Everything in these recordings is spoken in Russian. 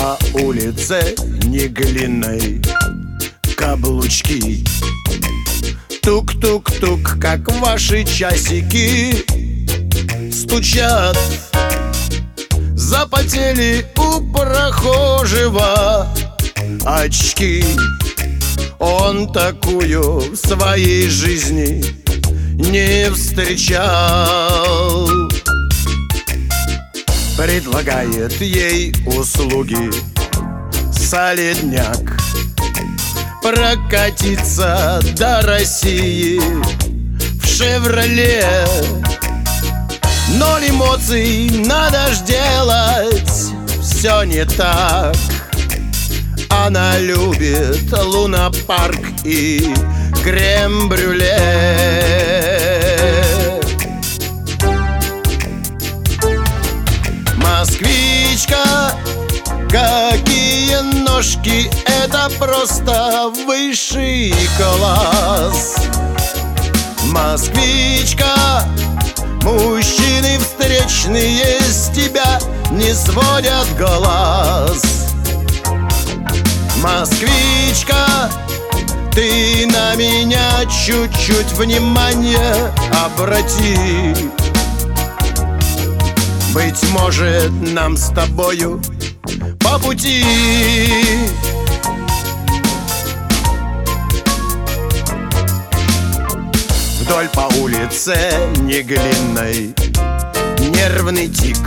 по улице не глиной каблучки. Тук-тук-тук, как ваши часики стучат. Запотели у прохожего очки. Он такую в своей жизни не встречал. Предлагает ей услуги солидняк, прокатиться до России в «Шевроле». Ноль эмоций, надо ж делать все не так. Она любит лунопарк и крем-брюле. Москвичка, какие ножки, это просто высший класс. Москвичка, мужчины встречные с тебя не сводят глаз. Москвичка, ты на меня чуть-чуть внимание обрати. Быть может, нам с тобою по пути. Вдоль по улице не глиной нервный тик.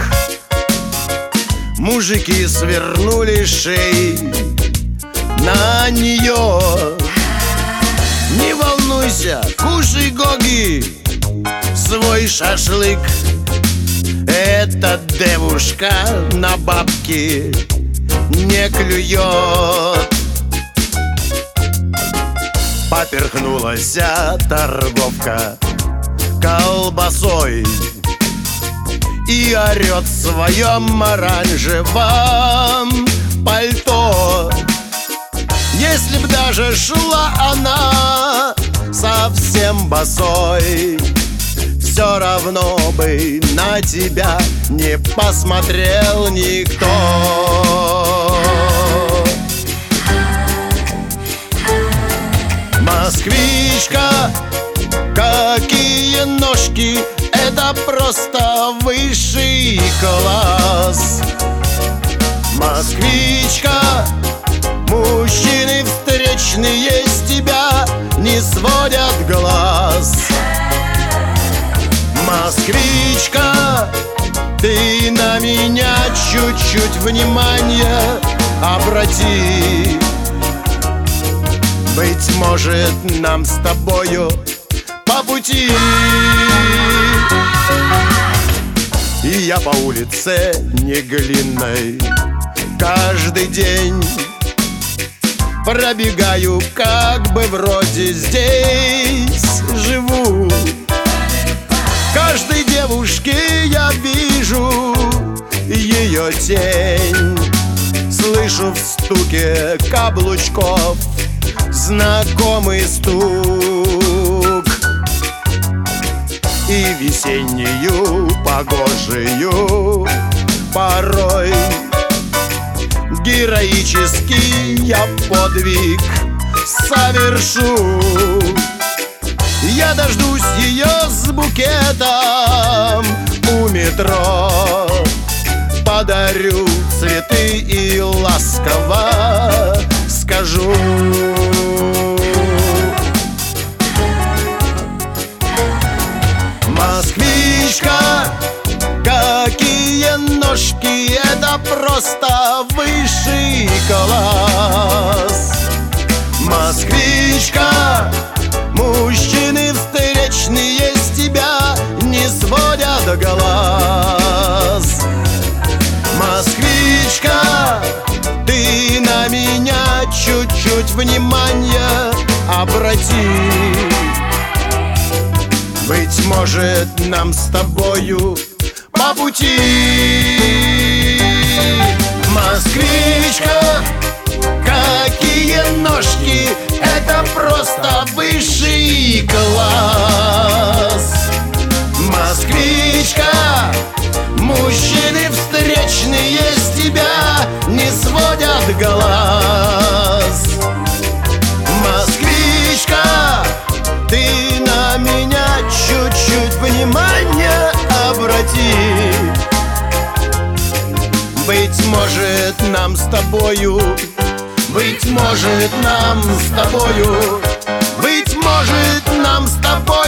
Мужики свернули шеи на нее. Не волнуйся, кушай, Гоги, свой шашлык. Эта девушка на бабки не клюет. Поперхнулась торговка колбасой и орет в своем оранжевом пальто. Если б даже шла она совсем босой, все равно бы на тебя не посмотрел никто. Москвичка, какие ножки, это просто высший класс. Москвичка, мужчины встречные с тебя не сводят глаз. Москвичка, ты на меня чуть-чуть внимание обрати. Быть может, нам с тобою по пути. И я по улице не глиной каждый день пробегаю, как бы вроде здесь живу. Каждой девушке я вижу ее тень. Слышу в стуке каблучков знакомый стук. И весеннюю погожую порой героический я подвиг совершу. Я дождусь ее с букетом у метро, подарю цветы и ласково скажу: москвичка, какие ножки, это просто высший класс. Москвичка, мужчины встречные с тебя не сводят глаз. Москвичка, ты на меня чуть-чуть внимание обрати. Быть может, нам с тобою по пути. Москвичка, какие ножки, это просто высший класс. Москвичка, мужчины встречные с тебя не сводят нам с тобою. Быть может, нам с тобою. Быть может, нам с тобою.